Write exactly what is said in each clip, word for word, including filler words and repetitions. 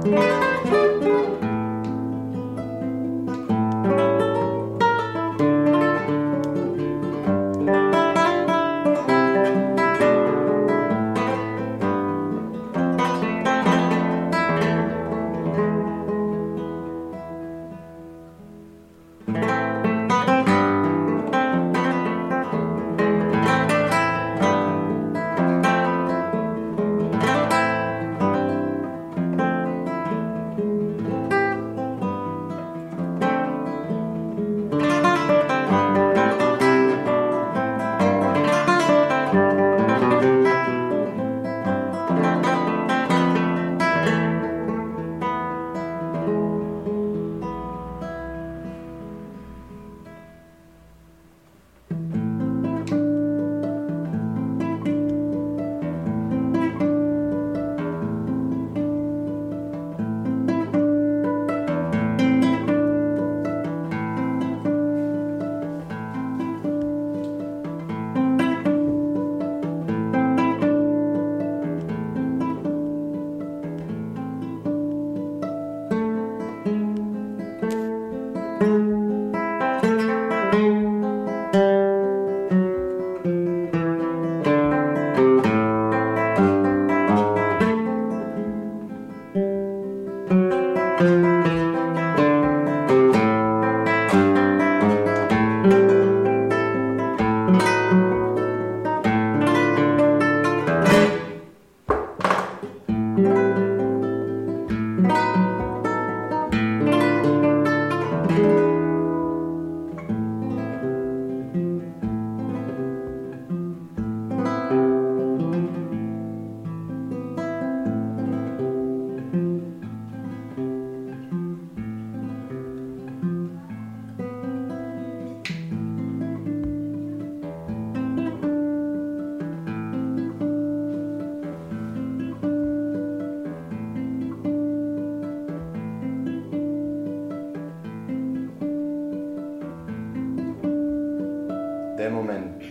Der Moment.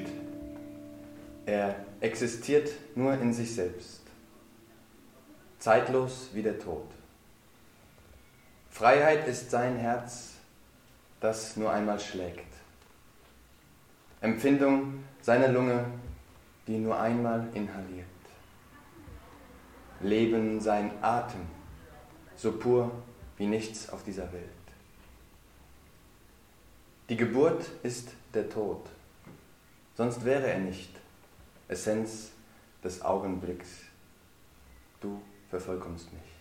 Er existiert nur in sich selbst. Zeitlos wie der Tod. Freiheit ist sein Herz, das nur einmal schlägt. Empfindung seine Lunge, die nur einmal inhaliert. Leben sein Atem, so pur wie nichts auf dieser Welt. Die Geburt ist der Tod, sonst wäre er nicht Essenz des Augenblicks. Du vervollkommst mich.